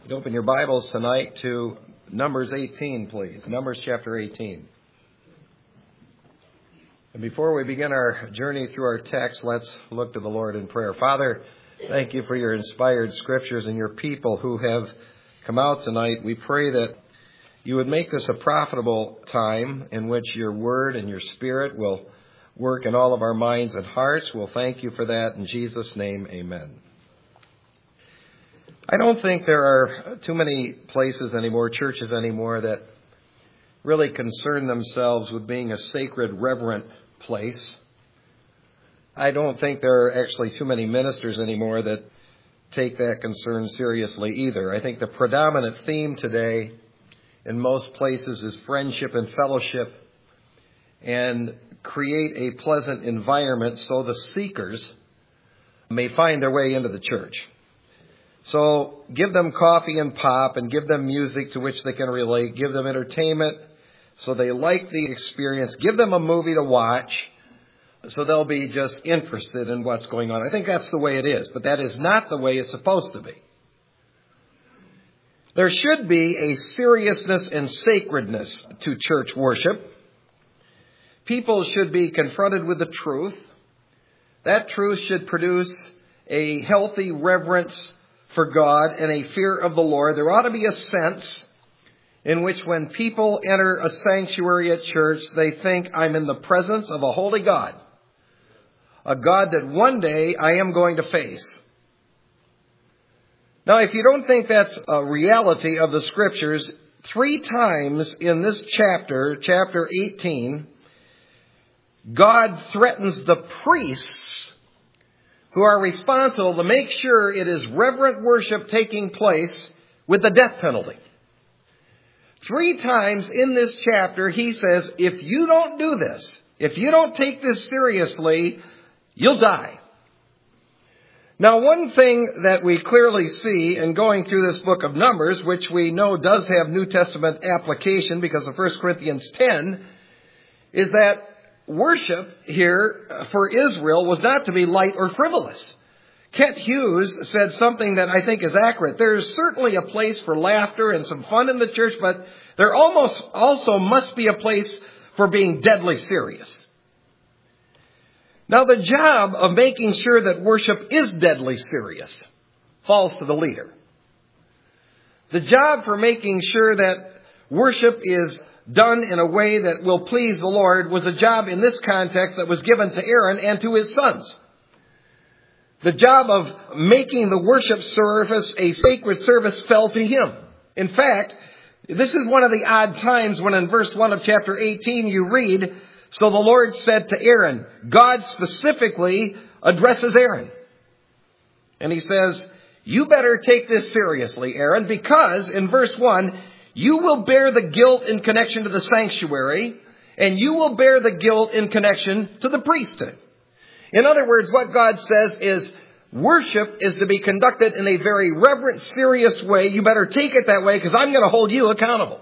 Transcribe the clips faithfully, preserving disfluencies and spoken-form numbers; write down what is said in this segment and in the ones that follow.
You'd open your Bibles tonight to Numbers eighteen, please. Numbers chapter eighteen. And before we begin our journey through our text, let's look to the Lord in prayer. Father, thank you for your inspired scriptures and your people who have come out tonight. We pray that you would make this a profitable time in which your word and your spirit will work in all of our minds and hearts. We'll thank you for that. In Jesus' name, amen. I don't think there are too many places anymore, churches anymore, that really concern themselves with being a sacred, reverent place. I don't think there are actually too many ministers anymore that take that concern seriously either. I think the predominant theme today in most places is friendship and fellowship and create a pleasant environment so the seekers may find their way into the church. So give them coffee and pop and give them music to which they can relate. Give them entertainment so they like the experience. Give them a movie to watch so they'll be just interested in what's going on. I think that's the way it is, but that is not the way it's supposed to be. There should be a seriousness and sacredness to church worship. People should be confronted with the truth. That truth should produce a healthy reverence for God and a fear of the Lord. There ought to be a sense in which when people enter a sanctuary at church, they think, I'm in the presence of a holy God. A God that one day I am going to face. Now, if you don't think that's a reality of the Scriptures, three times in this chapter, chapter eighteen, God threatens the priests who are responsible to make sure it is reverent worship taking place with the death penalty. Three times in this chapter, he says, if you don't do this, if you don't take this seriously, you'll die. Now, one thing that we clearly see in going through this book of Numbers, which we know does have New Testament application because of First Corinthians ten, is that worship here for Israel was not to be light or frivolous. Kent Hughes said something that I think is accurate. There is certainly a place for laughter and some fun in the church, but there almost also must be a place for being deadly serious. Now, the job of making sure that worship is deadly serious falls to the leader. The job for making sure that worship is done in a way that will please the Lord was a job in this context that was given to Aaron and to his sons. The job of making the worship service a sacred service fell to him. In fact, this is one of the odd times when in verse one of chapter eighteen you read, so the Lord said to Aaron, God specifically addresses Aaron. And he says, you better take this seriously, Aaron, because in verse one, you will bear the guilt in connection to the sanctuary, and you will bear the guilt in connection to the priesthood. In other words, what God says is worship is to be conducted in a very reverent, serious way. You better take it that way because I'm going to hold you accountable.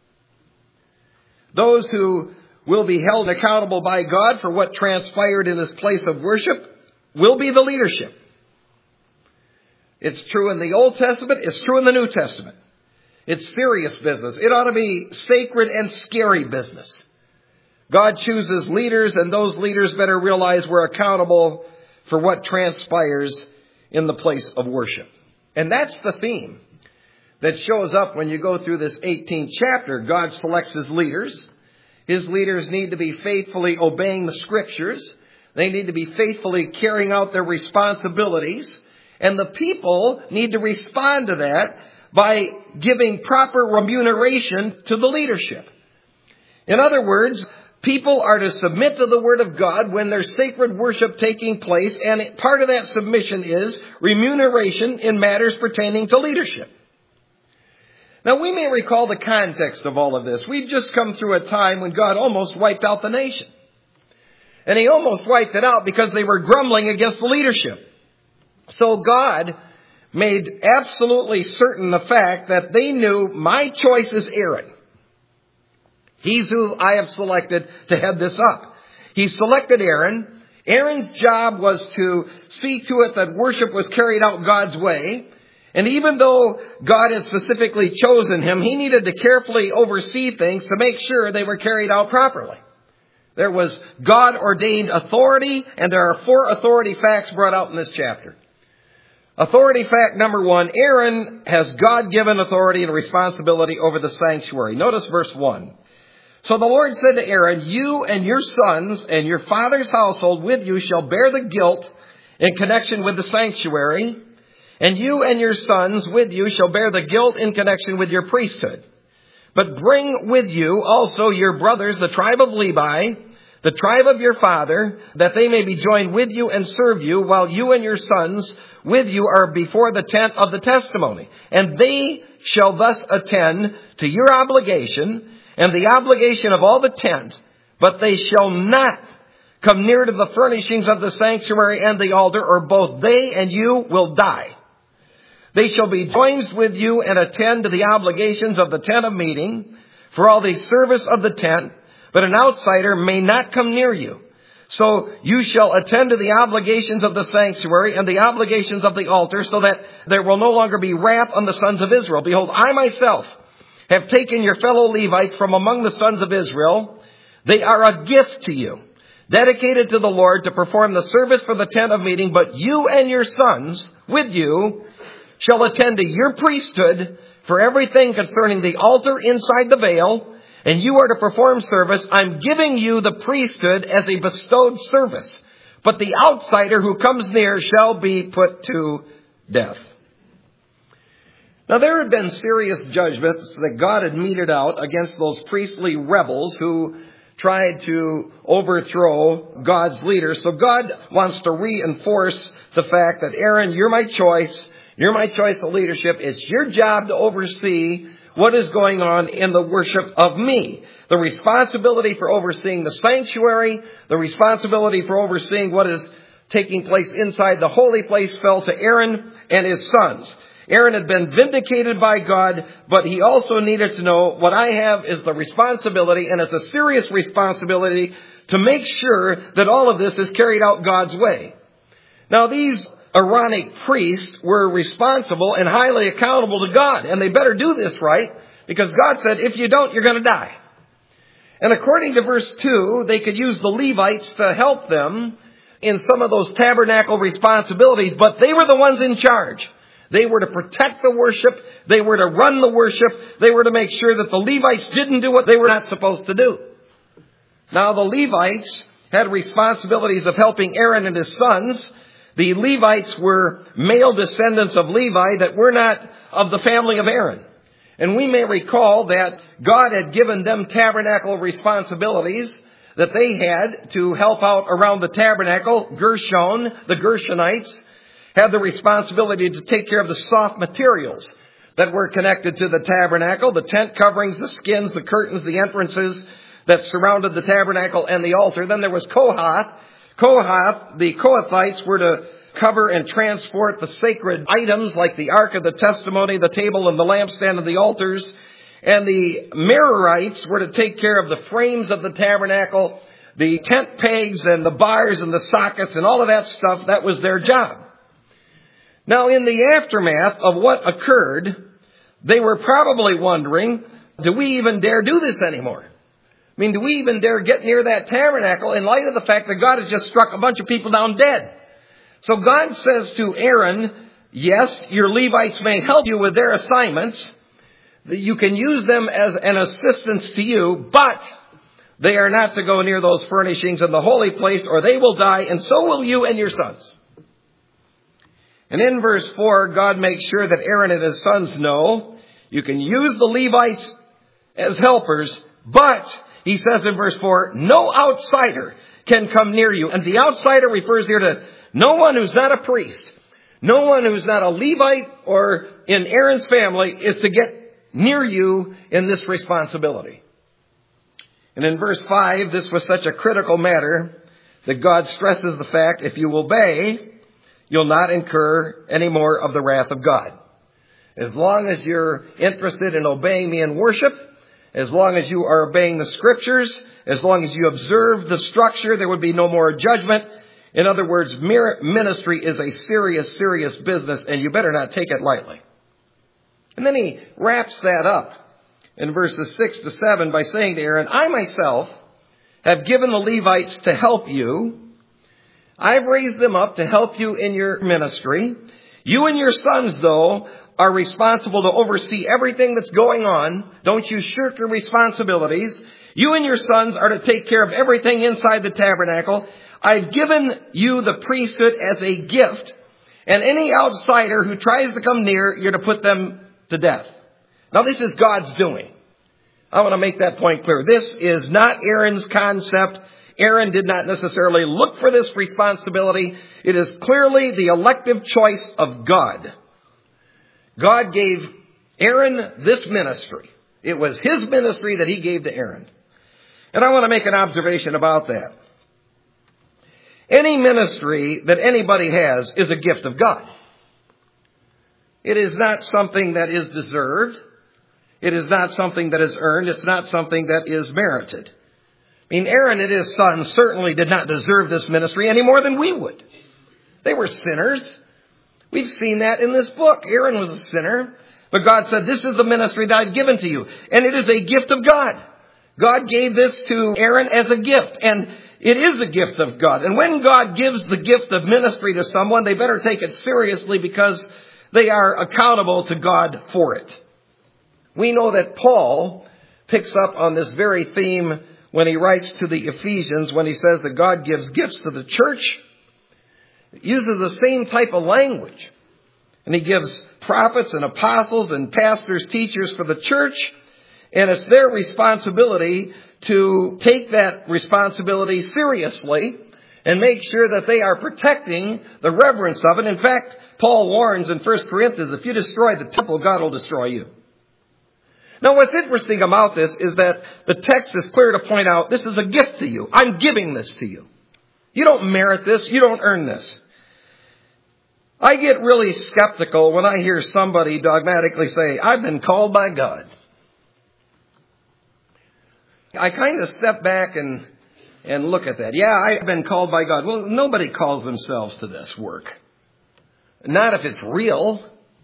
Those who will be held accountable by God for what transpired in this place of worship will be the leadership. It's true in the Old Testament. It's true in the New Testament. It's serious business. It ought to be sacred and scary business. God chooses leaders, and those leaders better realize we're accountable for what transpires in the place of worship. And that's the theme that shows up when you go through this eighteenth chapter. God selects his leaders. His leaders need to be faithfully obeying the Scriptures. They need to be faithfully carrying out their responsibilities. And the people need to respond to that by giving proper remuneration to the leadership. In other words, people are to submit to the Word of God when there's sacred worship taking place, and part of that submission is remuneration in matters pertaining to leadership. Now, we may recall the context of all of this. We've just come through a time when God almost wiped out the nation. And he almost wiped it out because they were grumbling against the leadership. So God made absolutely certain the fact that they knew my choice is Aaron. He's who I have selected to head this up. He selected Aaron. Aaron's job was to see to it that worship was carried out God's way. And even though God had specifically chosen him, he needed to carefully oversee things to make sure they were carried out properly. There was God-ordained authority, and there are four authority facts brought out in this chapter. Authority fact number one, Aaron has God-given authority and responsibility over the sanctuary. Notice verse one. So the Lord said to Aaron, you and your sons and your father's household with you shall bear the guilt in connection with the sanctuary, and you and your sons with you shall bear the guilt in connection with your priesthood. But bring with you also your brothers, the tribe of Levi, the tribe of your father, that they may be joined with you and serve you, while you and your sons with you are before the tent of the testimony. And they shall thus attend to your obligation and the obligation of all the tent, but they shall not come near to the furnishings of the sanctuary and the altar, or both they and you will die. They shall be joined with you and attend to the obligations of the tent of meeting for all the service of the tent, but an outsider may not come near you. So you shall attend to the obligations of the sanctuary and the obligations of the altar, so that there will no longer be wrath on the sons of Israel. Behold, I myself have taken your fellow Levites from among the sons of Israel. They are a gift to you, dedicated to the Lord to perform the service for the tent of meeting, but you and your sons with you shall attend to your priesthood for everything concerning the altar inside the veil, and you are to perform service. I'm giving you the priesthood as a bestowed service, but the outsider who comes near shall be put to death. Now, there had been serious judgments that God had meted out against those priestly rebels who tried to overthrow God's leaders. So God wants to reinforce the fact that, Aaron, you're my choice. You're my choice of leadership. It's your job to oversee what is going on in the worship of me. The responsibility for overseeing the sanctuary, the responsibility for overseeing what is taking place inside the holy place fell to Aaron and his sons. Aaron had been vindicated by God, but he also needed to know what I have is the responsibility, and it's a serious responsibility to make sure that all of this is carried out God's way. Now, these Aaronic priests were responsible and highly accountable to God, and they better do this right, because God said, if you don't, you're going to die. And according to verse two, they could use the Levites to help them in some of those tabernacle responsibilities, but they were the ones in charge. They were to protect the worship. They were to run the worship. They were to make sure that the Levites didn't do what they were not supposed to do. Now, the Levites had responsibilities of helping Aaron and his sons. The Levites were male descendants of Levi that were not of the family of Aaron. And we may recall that God had given them tabernacle responsibilities that they had to help out around the tabernacle. Gershon, the Gershonites, had the responsibility to take care of the soft materials that were connected to the tabernacle, the tent coverings, the skins, the curtains, the entrances that surrounded the tabernacle and the altar. Then there was Kohath. Kohath, the Kohathites were to cover and transport the sacred items like the Ark of the Testimony, the table and the lampstand and the altars. And the Merarites were to take care of the frames of the tabernacle, the tent pegs and the bars and the sockets and all of that stuff. That was their job. Now, in the aftermath of what occurred, they were probably wondering, do we even dare do this anymore? I mean, do we even dare get near that tabernacle in light of the fact that God has just struck a bunch of people down dead? So God says to Aaron, yes, your Levites may help you with their assignments. You can use them as an assistance to you, but they are not to go near those furnishings in the holy place, or they will die, and so will you and your sons. And in verse four, God makes sure that Aaron and his sons know you can use the Levites as helpers, but he says in verse four, no outsider can come near you. And the outsider refers here to no one who's not a priest, no one who's not a Levite or in Aaron's family is to get near you in this responsibility. And in verse five, this was such a critical matter that God stresses the fact, if you obey, you'll not incur any more of the wrath of God. As long as you're interested in obeying me in worship, as long as you are obeying the scriptures, as long as you observe the structure, there would be no more judgment. In other words, ministry is a serious, serious business, and you better not take it lightly. And then he wraps that up in verses six to seven by saying to Aaron, I myself have given the Levites to help you. I've raised them up to help you in your ministry. You and your sons, though, are responsible to oversee everything that's going on. Don't you shirk your responsibilities. You and your sons are to take care of everything inside the tabernacle. I've given you the priesthood as a gift. And any outsider who tries to come near, you're to put them to death. Now, this is God's doing. I want to make that point clear. This is not Aaron's concept. Aaron did not necessarily look for this responsibility. It is clearly the elective choice of God. God gave Aaron this ministry. It was his ministry that he gave to Aaron. And I want to make an observation about that. Any ministry that anybody has is a gift of God. It is not something that is deserved. It is not something that is earned. It's not something that is merited. I mean, Aaron and his sons certainly did not deserve this ministry any more than we would. They were sinners. We've seen that in this book. Aaron was a sinner, but God said, this is the ministry that I've given to you. And it is a gift of God. God gave this to Aaron as a gift, and it is a gift of God. And when God gives the gift of ministry to someone, they better take it seriously because they are accountable to God for it. We know that Paul picks up on this very theme when he writes to the Ephesians, when he says that God gives gifts to the church. He uses the same type of language. And he gives prophets and apostles and pastors, teachers for the church. And it's their responsibility to take that responsibility seriously and make sure that they are protecting the reverence of it. In fact, Paul warns in First Corinthians, if you destroy the temple, God will destroy you. Now, what's interesting about this is that the text is clear to point out this is a gift to you. I'm giving this to you. You don't merit this. You don't earn this. I get really skeptical when I hear somebody dogmatically say, I've been called by God. I kind of step back and, and look at that. Yeah, I've been called by God. Well, nobody calls themselves to this work. Not if it's real.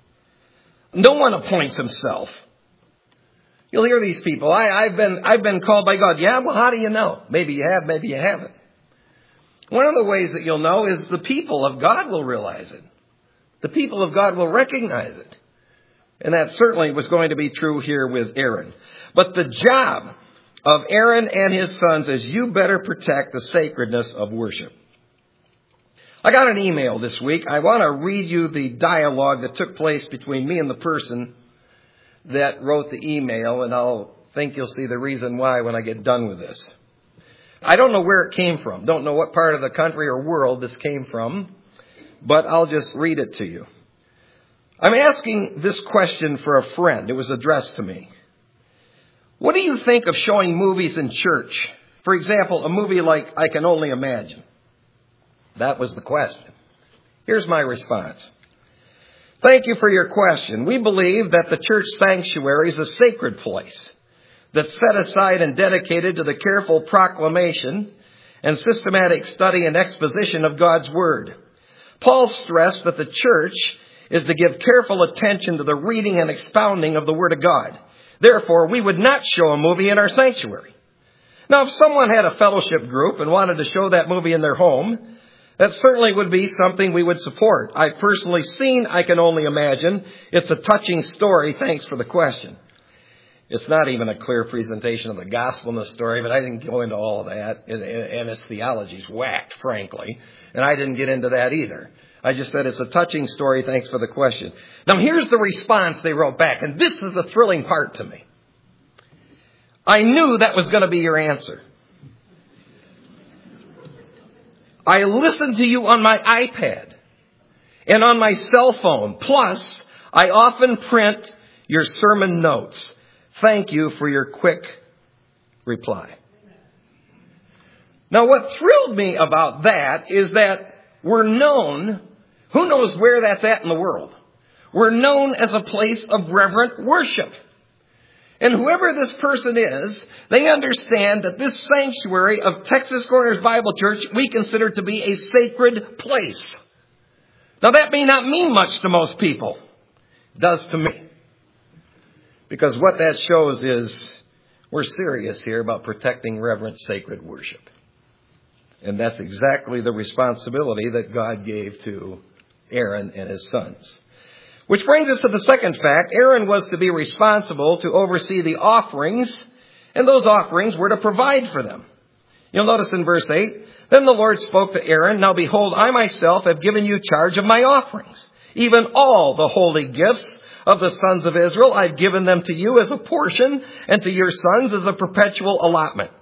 No one appoints himself. You'll hear these people. I, I've been, I've been called by God. Yeah, well, how do you know? Maybe you have, maybe you haven't. One of the ways that you'll know is the people of God will realize it. The people of God will recognize it. And that certainly was going to be true here with Aaron. But the job of Aaron and his sons is you better protect the sacredness of worship. I got an email this week. I want to read you the dialogue that took place between me and the person that wrote the email, and I'll think you'll see the reason why when I get done with this. I don't know where it came from. Don't know what part of the country or world this came from, but I'll just read it to you. I'm asking this question for a friend. It was addressed to me. What do you think of showing movies in church? For example, a movie like I Can Only Imagine. That was the question. Here's my response. Thank you for your question. We believe that the church sanctuary is a sacred place that's set aside and dedicated to the careful proclamation and systematic study and exposition of God's Word. Paul stressed that the church is to give careful attention to the reading and expounding of the Word of God. Therefore, we would not show a movie in our sanctuary. Now, if someone had a fellowship group and wanted to show that movie in their home, that certainly would be something we would support. I've personally seen I Can Only Imagine. It's a touching story. Thanks for the question. It's not even a clear presentation of the gospel in the story, but I didn't go into all of that. And its theology's whacked, frankly. And I didn't get into that either. I just said it's a touching story. Thanks for the question. Now, here's the response they wrote back. And this is the thrilling part to me. I knew that was going to be your answer. I listened to you on my iPad and on my cell phone. Plus, I often print your sermon notes. Thank you for your quick reply. Now, what thrilled me about that is that we're known, who knows where that's at in the world? We're known as a place of reverent worship. And whoever this person is, they understand that this sanctuary of Texas Corners Bible Church we consider to be a sacred place. Now, that may not mean much to most people. It does to me. Because what that shows is we're serious here about protecting reverent, sacred worship. And that's exactly the responsibility that God gave to Aaron and his sons. Which brings us to the second fact. Aaron was to be responsible to oversee the offerings, and those offerings were to provide for them. You'll notice in verse eight, then the Lord spoke to Aaron, now behold, I myself have given you charge of my offerings. Even all the holy gifts of the sons of Israel, I've given them to you as a portion, and to your sons as a perpetual allotment.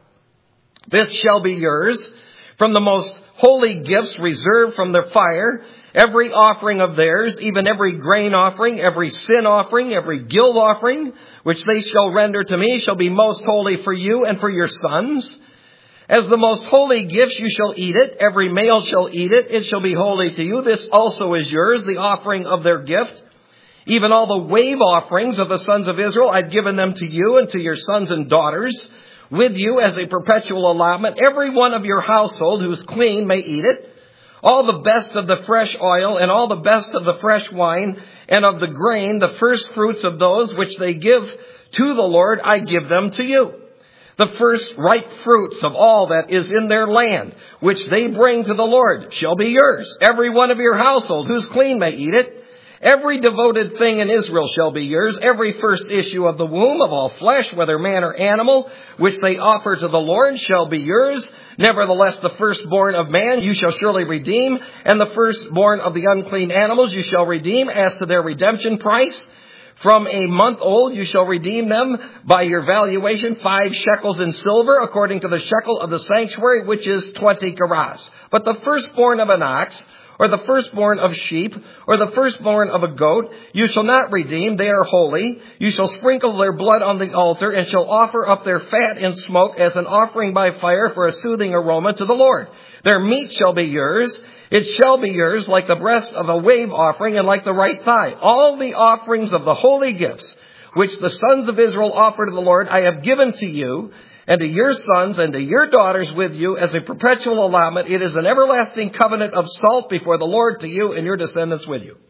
This shall be yours from the most holy gifts reserved from the fire, every offering of theirs, even every grain offering, every sin offering, every guilt offering, which they shall render to me, shall be most holy for you and for your sons. As the most holy gifts you shall eat it, every male shall eat it, it shall be holy to you. This also is yours, the offering of their gift. Even all the wave offerings of the sons of Israel, I've given them to you and to your sons and daughters, with you as a perpetual allotment. Every one of your household who's clean may eat it. All the best of the fresh oil and all the best of the fresh wine and of the grain, the first fruits of those which they give to the Lord, I give them to you. The first ripe fruits of all that is in their land, which they bring to the Lord, shall be yours. Every one of your household who's clean may eat it. Every devoted thing in Israel shall be yours. Every first issue of the womb of all flesh, whether man or animal, which they offer to the Lord, shall be yours. Nevertheless, the firstborn of man you shall surely redeem, and the firstborn of the unclean animals you shall redeem as to their redemption price. From a month old you shall redeem them by your valuation, five shekels in silver, according to the shekel of the sanctuary, which is twenty gerahs. But the firstborn of an ox, or the firstborn of sheep, or the firstborn of a goat, you shall not redeem, they are holy. You shall sprinkle their blood on the altar, and shall offer up their fat in smoke as an offering by fire for a soothing aroma to the Lord. Their meat shall be yours. It shall be yours like the breast of a wave offering and like the right thigh. All the offerings of the holy gifts, which the sons of Israel offer to the Lord, I have given to you, and to your sons and to your daughters with you as a perpetual allotment. It is an everlasting covenant of salt before the Lord to you and your descendants with you.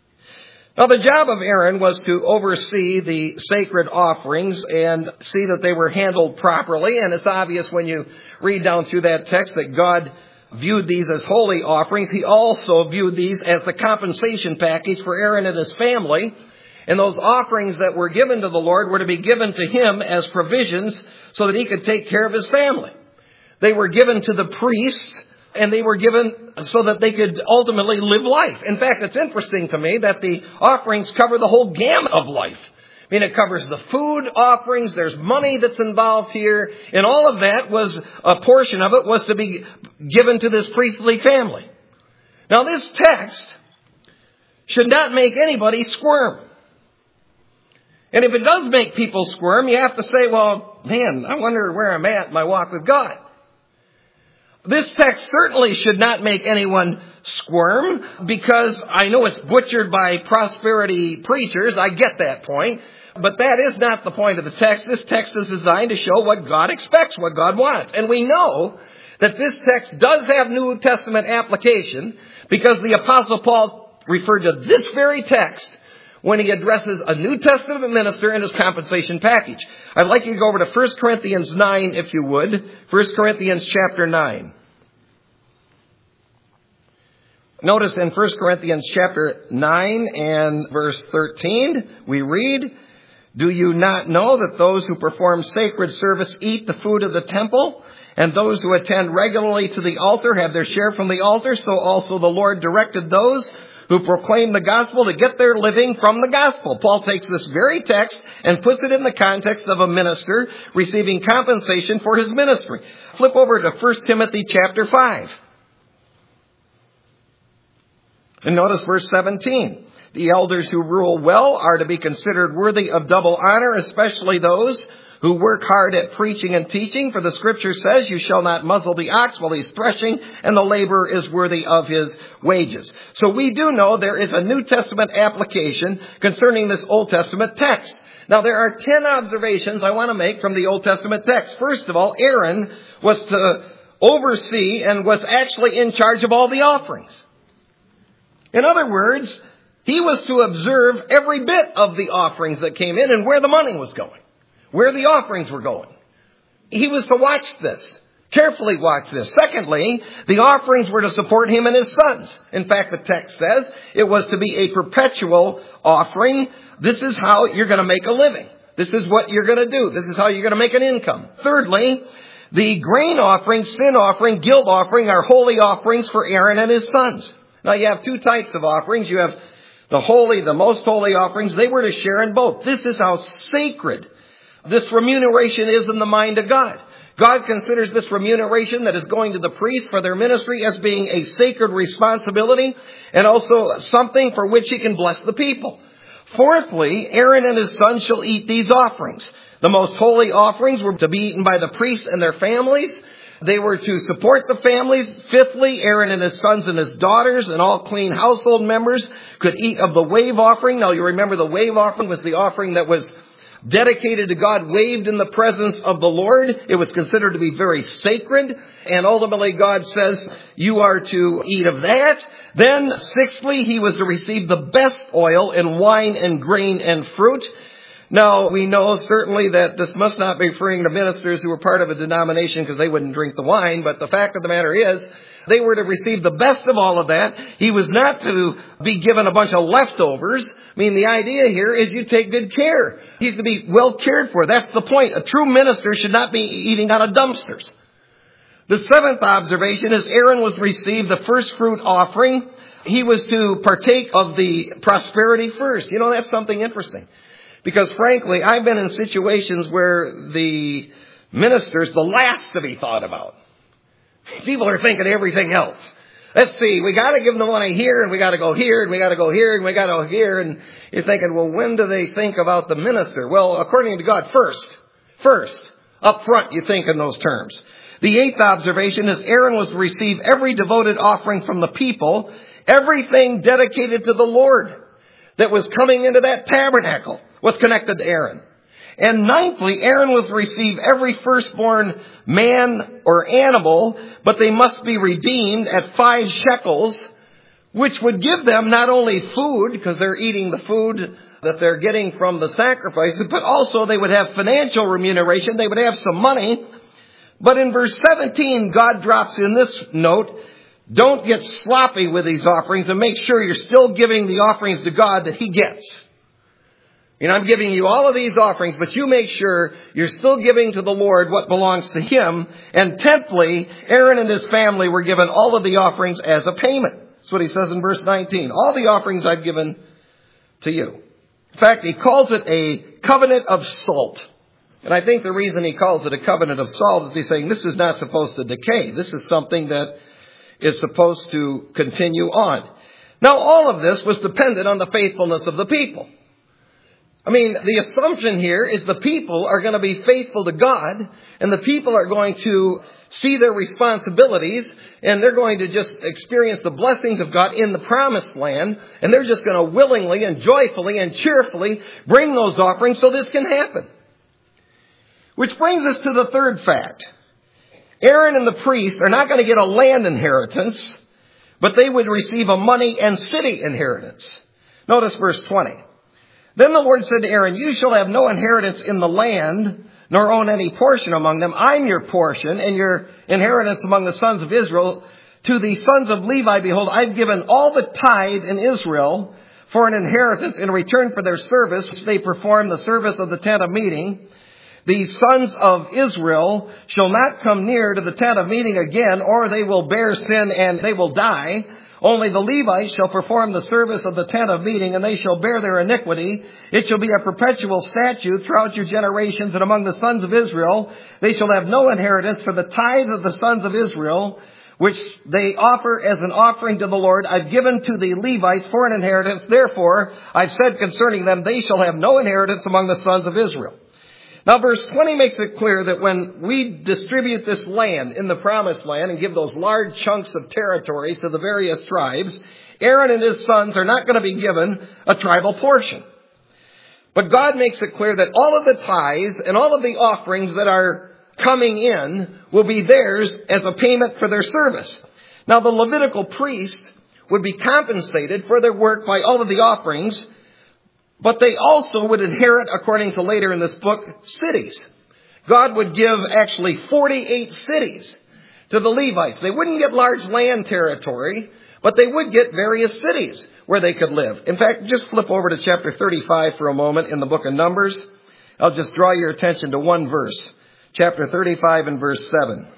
Now the job of Aaron was to oversee the sacred offerings and see that they were handled properly. And it's obvious when you read down through that text that God viewed these as holy offerings. He also viewed these as the compensation package for Aaron and his family. And those offerings that were given to the Lord were to be given to him as provisions so that he could take care of his family. They were given to the priests, and they were given so that they could ultimately live life. In fact, it's interesting to me that the offerings cover the whole gamut of life. I mean, it covers the food offerings, there's money that's involved here, and all of that was, a portion of it was to be given to this priestly family. Now, this text should not make anybody squirm. And if it does make people squirm, you have to say, well, man, I wonder where I'm at in my walk with God. This text certainly should not make anyone squirm, because I know it's butchered by prosperity preachers. I get that point. But that is not the point of the text. This text is designed to show what God expects, what God wants. And we know that this text does have New Testament application, because the Apostle Paul referred to this very text when he addresses a New Testament minister in his compensation package. I'd like you to go over to First Corinthians nine, if you would. First Corinthians chapter nine. Notice in First Corinthians chapter nine and verse thirteen, we read, do you not know that those who perform sacred service eat the food of the temple? And those who attend regularly to the altar have their share from the altar. So also the Lord directed those who proclaim the gospel to get their living from the gospel. Paul takes this very text and puts it in the context of a minister receiving compensation for his ministry. Flip over to First Timothy chapter five. And notice verse seventeen. The elders who rule well are to be considered worthy of double honor, especially those who work hard at preaching and teaching. For the scripture says, you shall not muzzle the ox while he's threshing, and the laborer is worthy of his wages. So we do know there is a New Testament application concerning this Old Testament text. Now there are ten observations I want to make from the Old Testament text. First of all, Aaron was to oversee and was actually in charge of all the offerings. In other words, He was to observe every bit of the offerings that came in and where the money was going, where the offerings were going. He was to watch this, carefully watch this. Secondly, the offerings were to support him and his sons. In fact, the text says it was to be a perpetual offering. This is how you're going to make a living. This is what you're going to do. This is how you're going to make an income. Thirdly, the grain offering, sin offering, guilt offering are holy offerings for Aaron and his sons. Now you have two types of offerings. You have the holy, the most holy offerings. They were to share in both. This is how sacred this remuneration is in the mind of God. God considers this remuneration that is going to the priests for their ministry as being a sacred responsibility and also something for which he can bless the people. Fourthly, Aaron and his sons shall eat these offerings. The most holy offerings were to be eaten by the priests and their families. They were to support the families. Fifthly, Aaron and his sons and his daughters and all clean household members could eat of the wave offering. Now you remember the wave offering was the offering that was dedicated to God, waved in the presence of the Lord. It was considered to be very sacred. And ultimately God says, you are to eat of that. Then sixthly, he was to receive the best oil in wine and grain and fruit. Now, we know certainly that this must not be referring to ministers who were part of a denomination because they wouldn't drink the wine. But the fact of the matter is, they were to receive the best of all of that. He was not to be given a bunch of leftovers. I mean, the idea here is you take good care. He's to be well cared for. That's the point. A true minister should not be eating out of dumpsters. The seventh observation is Aaron was to receive the first fruit offering. He was to partake of the prosperity first. You know, that's something interesting. Because frankly, I've been in situations where the minister's the last to be thought about. People are thinking everything else. Let's see, we got to give them the money here, and we got to go here, and we got to go here, and we got to go here. And you're thinking, well, when do they think about the minister? Well, according to God, first. First. Up front, you think in those terms. The eighth observation is Aaron was to receive every devoted offering from the people, everything dedicated to the Lord that was coming into that tabernacle was connected to Aaron. And ninthly, Aaron was to receive every firstborn man or animal, but they must be redeemed at five shekels, which would give them not only food, because they're eating the food that they're getting from the sacrifices, but also they would have financial remuneration. They would have some money. But in verse seventeen, God drops in this note, don't get sloppy with these offerings and make sure you're still giving the offerings to God that he gets. You know, I'm giving you all of these offerings, but you make sure you're still giving to the Lord what belongs to him. And tenthly, Aaron and his family were given all of the offerings as a payment. That's what he says in verse nineteen. All the offerings I've given to you. In fact, he calls it a covenant of salt. And I think the reason he calls it a covenant of salt is he's saying this is not supposed to decay. This is something that is supposed to continue on. Now, all of this was dependent on the faithfulness of the people. I mean, the assumption here is the people are going to be faithful to God, and the people are going to see their responsibilities, and they're going to just experience the blessings of God in the promised land, and they're just going to willingly and joyfully and cheerfully bring those offerings so this can happen. Which brings us to the third fact. Aaron and the priest are not going to get a land inheritance, but they would receive a money and city inheritance. Notice verse twenty. Then the Lord said to Aaron, you shall have no inheritance in the land, nor own any portion among them. I'm your portion and your inheritance among the sons of Israel. To the sons of Levi, behold, I've given all the tithe in Israel for an inheritance in return for their service, which they perform the service of the tent of meeting. The sons of Israel shall not come near to the tent of meeting again, or they will bear sin and they will die. Only the Levites shall perform the service of the tent of meeting, and they shall bear their iniquity. It shall be a perpetual statute throughout your generations, and among the sons of Israel they shall have no inheritance, for the tithe of the sons of Israel, which they offer as an offering to the Lord, I've given to the Levites for an inheritance. Therefore, I've said concerning them, they shall have no inheritance among the sons of Israel. Now, verse twenty makes it clear that when we distribute this land in the promised land and give those large chunks of territories to the various tribes, Aaron and his sons are not going to be given a tribal portion. But God makes it clear that all of the tithes and all of the offerings that are coming in will be theirs as a payment for their service. Now, the Levitical priest would be compensated for their work by all of the offerings, but they also would inherit, according to later in this book, cities. God would give actually forty-eight cities to the Levites. They wouldn't get large land territory, but they would get various cities where they could live. In fact, just flip over to chapter thirty-five for a moment in the book of Numbers. I'll just draw your attention to one verse. Chapter thirty-five and verse seven.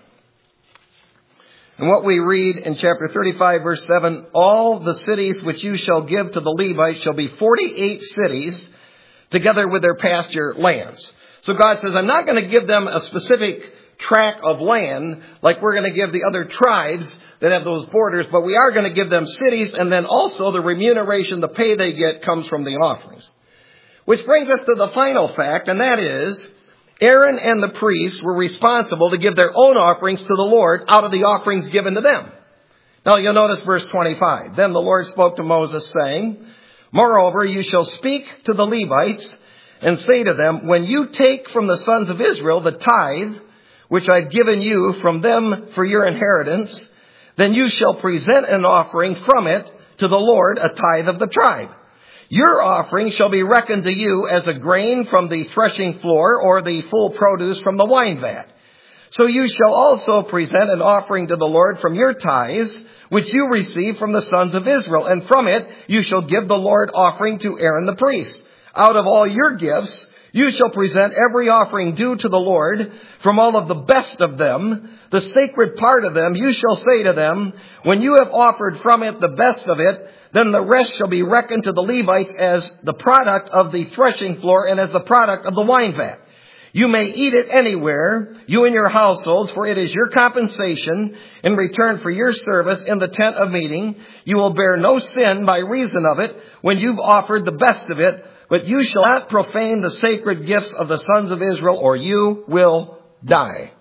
And what we read in chapter thirty-five, verse seven, all the cities which you shall give to the Levites shall be forty-eight cities, together with their pasture lands. So God says, I'm not going to give them a specific tract of land like we're going to give the other tribes that have those borders, but we are going to give them cities, and then also the remuneration, the pay they get, comes from the offerings. Which brings us to the final fact, and that is, Aaron and the priests were responsible to give their own offerings to the Lord out of the offerings given to them. Now you'll notice verse twenty-five. Then the Lord spoke to Moses, saying, Moreover, you shall speak to the Levites and say to them, when you take from the sons of Israel the tithe, which I've given you from them for your inheritance, then you shall present an offering from it to the Lord, a tithe of the tribe. Your offering shall be reckoned to you as a grain from the threshing floor, or the full produce from the wine vat. So you shall also present an offering to the Lord from your tithes, which you receive from the sons of Israel. And from it you shall give the Lord offering to Aaron the priest. Out of all your gifts you shall present every offering due to the Lord, from all of the best of them, the sacred part of them. You shall say to them, when you have offered from it the best of it, then the rest shall be reckoned to the Levites as the product of the threshing floor and as the product of the wine vat. You may eat it anywhere, you and your households, for it is your compensation in return for your service in the tent of meeting. You will bear no sin by reason of it when you've offered the best of it, but you shall not profane the sacred gifts of the sons of Israel, or you will die.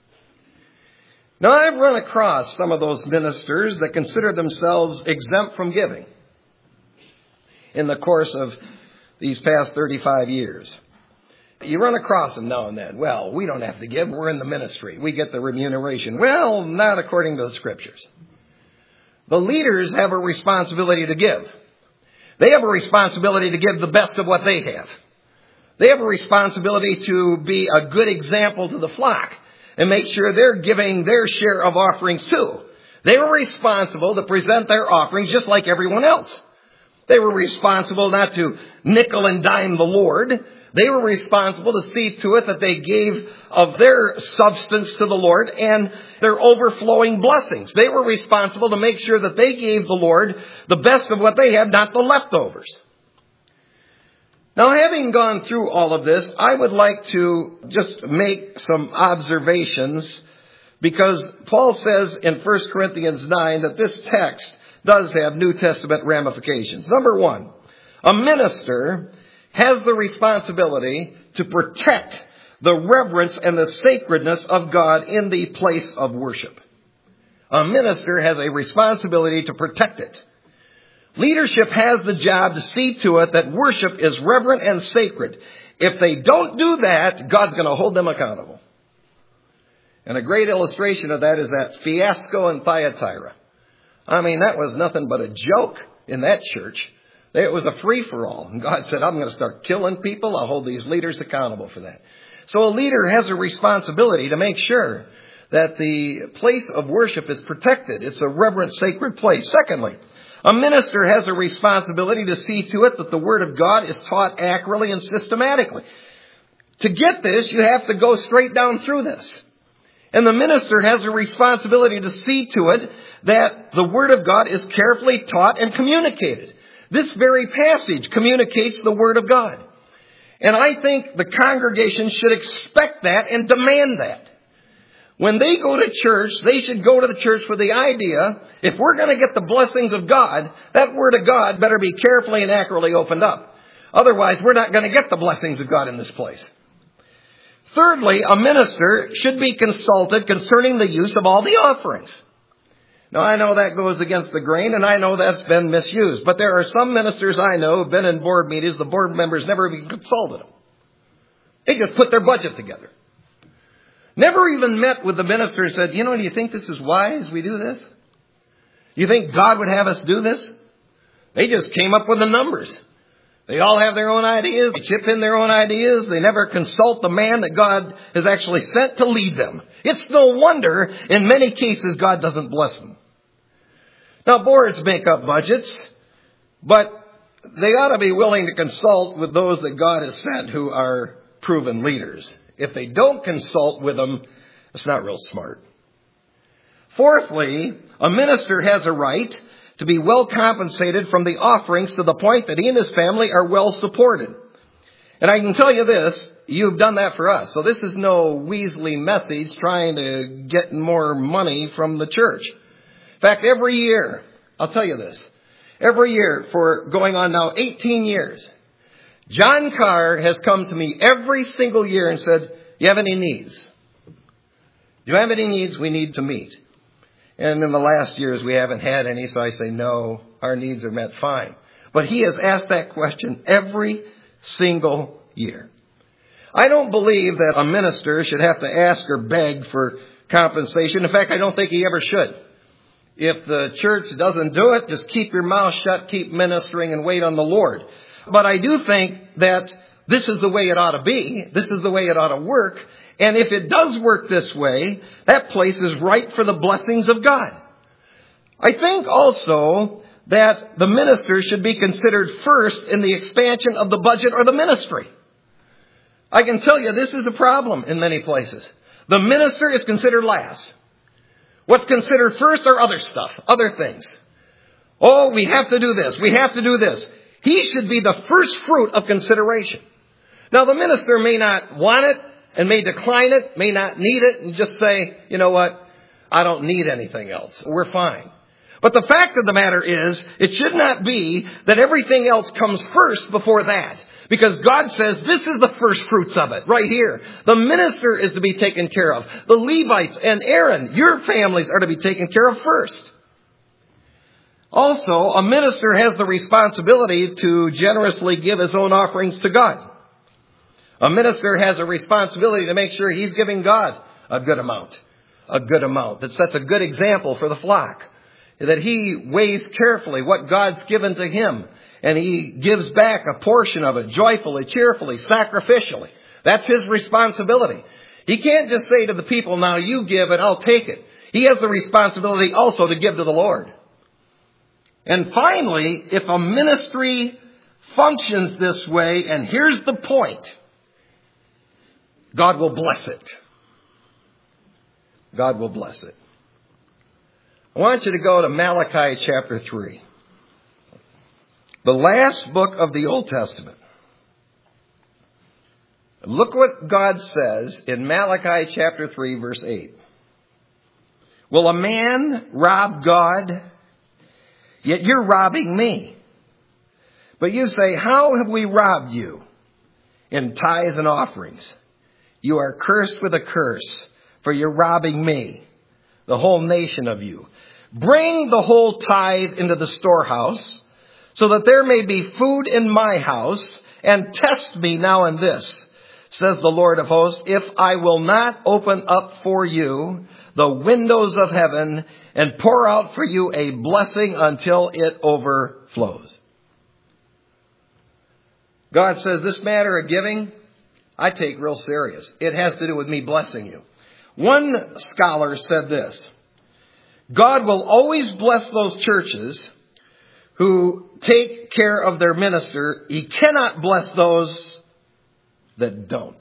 Now, I've run across some of those ministers that consider themselves exempt from giving in the course of these past thirty-five years. You run across them now and then. Well, we don't have to give. We're in the ministry. We get the remuneration. Well, not according to the Scriptures. The leaders have a responsibility to give. They have a responsibility to give the best of what they have. They have a responsibility to be a good example to the flock and make sure they're giving their share of offerings too. They were responsible to present their offerings just like everyone else. They were responsible not to nickel and dime the Lord. They were responsible to see to it that they gave of their substance to the Lord and their overflowing blessings. They were responsible to make sure that they gave the Lord the best of what they had, not the leftovers. Now, having gone through all of this, I would like to just make some observations, because Paul says in First Corinthians nine that this text does have New Testament ramifications. Number one, a minister has the responsibility to protect the reverence and the sacredness of God in the place of worship. A minister has a responsibility to protect it. Leadership has the job to see to it that worship is reverent and sacred. If they don't do that, God's going to hold them accountable. And a great illustration of that is that fiasco in Thyatira. I mean, that was nothing but a joke in that church. It was a free-for-all. And God said, I'm going to start killing people. I'll hold these leaders accountable for that. So a leader has a responsibility to make sure that the place of worship is protected. It's a reverent, sacred place. Secondly, a minister has a responsibility to see to it that the Word of God is taught accurately and systematically. To get this, you have to go straight down through this. And the minister has a responsibility to see to it that the Word of God is carefully taught and communicated. This very passage communicates the Word of God. And I think the congregation should expect that and demand that. When they go to church, they should go to the church with the idea, if we're going to get the blessings of God, that Word of God better be carefully and accurately opened up. Otherwise, we're not going to get the blessings of God in this place. Thirdly, a minister should be consulted concerning the use of all the offerings. Now, I know that goes against the grain, and I know that's been misused. But there are some ministers I know who have been in board meetings. The board members never even consulted them. They just put their budget together. Never even met with the minister and said, you know, do you think this is wise we do this? You think God would have us do this? They just came up with the numbers. They all have their own ideas. They chip in their own ideas. They never consult the man that God has actually sent to lead them. It's no wonder in many cases God doesn't bless them. Now, boards make up budgets, but they ought to be willing to consult with those that God has sent who are proven leaders. If they don't consult with them, it's not real smart. Fourthly, a minister has a right to be well compensated from the offerings to the point that he and his family are well supported. And I can tell you this, you've done that for us. So this is no Weasley message trying to get more money from the church. In fact, every year, I'll tell you this, every year for going on now eighteen years, John Carr has come to me every single year and said, you have any needs? Do you have any needs we need to meet? And in the last years, we haven't had any, so I say, no, our needs are met fine. But he has asked that question every single year. I don't believe that a minister should have to ask or beg for compensation. In fact, I don't think he ever should. If the church doesn't do it, just keep your mouth shut, keep ministering, and wait on the Lord. But I do think that this is the way it ought to be. This is the way it ought to work. And if it does work this way, that place is ripe for the blessings of God. I think also that the minister should be considered first in the expansion of the budget or the ministry. I can tell you this is a problem in many places. The minister is considered last. What's considered first are other stuff, other things. Oh, we have to do this. We have to do this. He should be the first fruit of consideration. Now, the minister may not want it and may decline it, may not need it, and just say, you know what, I don't need anything else. We're fine. But the fact of the matter is, it should not be that everything else comes first before that. Because God says this is the first fruits of it, right here. The minister is to be taken care of. The Levites and Aaron, your families are to be taken care of first. Also, a minister has the responsibility to generously give his own offerings to God. A minister has a responsibility to make sure he's giving God a good amount. A good amount that sets a good example for the flock. That he weighs carefully what God's given to him. And he gives back a portion of it joyfully, cheerfully, sacrificially. That's his responsibility. He can't just say to the people, now you give and I'll take it. He has the responsibility also to give to the Lord. And finally, if a ministry functions this way, and here's the point, God will bless it. God will bless it. I want you to go to Malachi chapter three. The last book of the Old Testament. Look what God says in Malachi chapter three, verse eight. Will a man rob God? Yet you're robbing me. But you say, how have we robbed you? In tithes and offerings. You are cursed with a curse, for you're robbing me, the whole nation of you. Bring the whole tithe into the storehouse, so that there may be food in my house, and test me now in this, says the Lord of hosts, if I will not open up for you the windows of heaven and pour out for you a blessing until it overflows. God says this matter of giving, I take real serious. It has to do with me blessing you. One scholar said this, God will always bless those churches who take care of their minister. He cannot bless those that don't.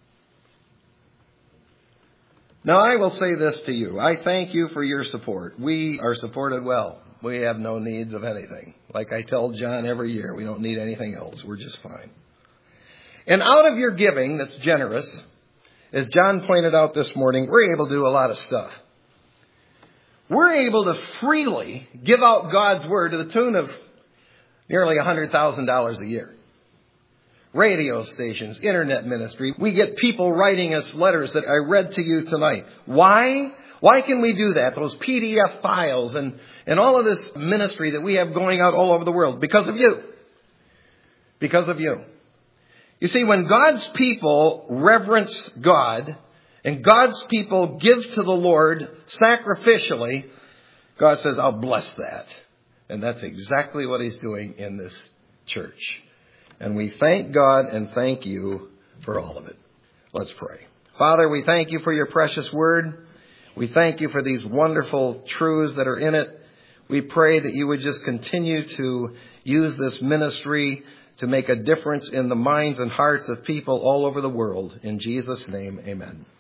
Now, I will say this to you. I thank you for your support. We are supported well. We have no needs of anything. Like I tell John every year, we don't need anything else. We're just fine. And out of your giving that's generous, as John pointed out this morning, we're able to do a lot of stuff. We're able to freely give out God's word to the tune of nearly one hundred thousand dollars a year. Radio stations, internet ministry. We get people writing us letters that I read to you tonight. Why? Why can we do that? Those P D F files and, and all of this ministry that we have going out all over the world. Because of you. Because of you. You see, when God's people reverence God and God's people give to the Lord sacrificially, God says, I'll bless that. And that's exactly what he's doing in this church. And we thank God and thank you for all of it. Let's pray. Father, we thank you for your precious word. We thank you for these wonderful truths that are in it. We pray that you would just continue to use this ministry to make a difference in the minds and hearts of people all over the world. In Jesus' name, amen.